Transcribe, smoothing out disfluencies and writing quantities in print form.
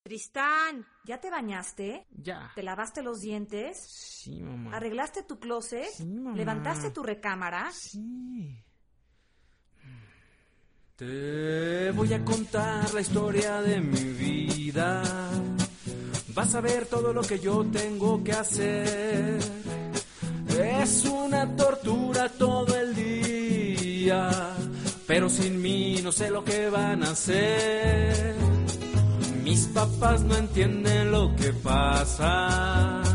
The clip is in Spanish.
Tristán, ¿ya te bañaste? Ya. ¿Te lavaste los dientes? Sí, mamá. ¿Arreglaste tu closet? Sí, mamá. ¿Levantaste tu recámara? Sí. Te voy a contar la historia de mi vida. Vas a ver todo lo que yo tengo que hacer. Es una tortura todo el día, pero sin mí no sé lo que van a hacer. Mis papás no entienden lo que pasa.